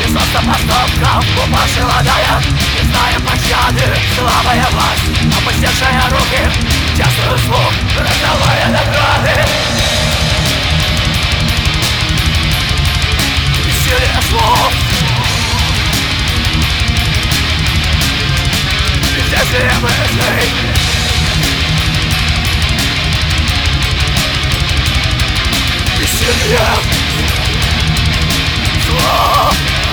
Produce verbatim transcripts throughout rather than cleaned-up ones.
Безумство поступков, упавший ладая, не зная пощады, слабая власть, опустевшие руки, частный звук, раздавая награды. Бессилие слов, бездействие мыслей, бессилие слов.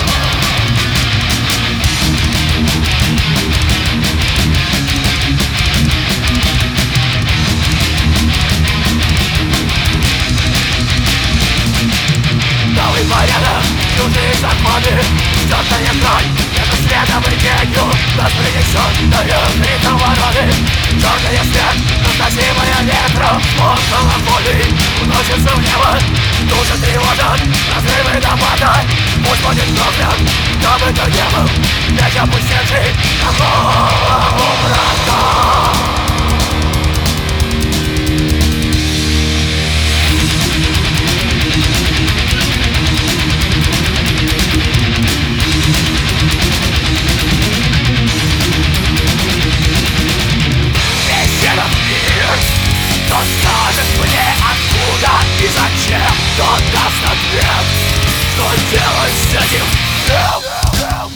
Новый порядок, чужие законы, стертая грань, это следовый тенью, нас принесенная криком вороны. Черный свет, разносимая ветром, звон колоколей уносится в небо, души тревожат, разрывы напада. Пусть будет проклят, кто бы то ни был, меч опустевший на голову врага. Кто скажет мне откуда и зачем, тот даст ответ, что делать с этим всем.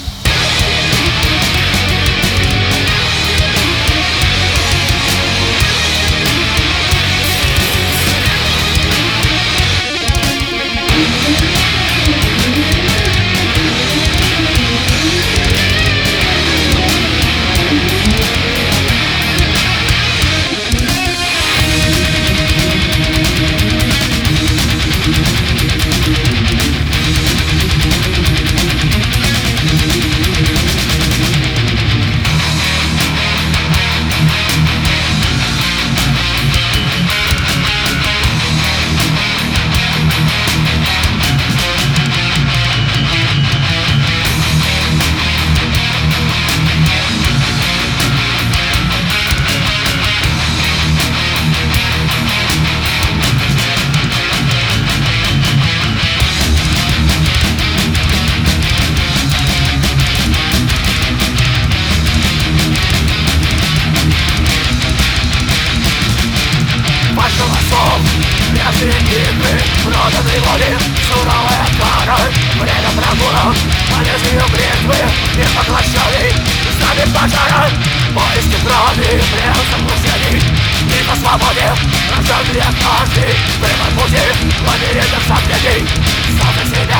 Игры, проданной воли, суровая кара, время прогулов, по лезвию бритвы, не поглощенный, знамя пожара, поиски крови, прям заблуждений, и по свободе, рожден для каждый, выбор пути, лабиринтов сомнений, сам за себя.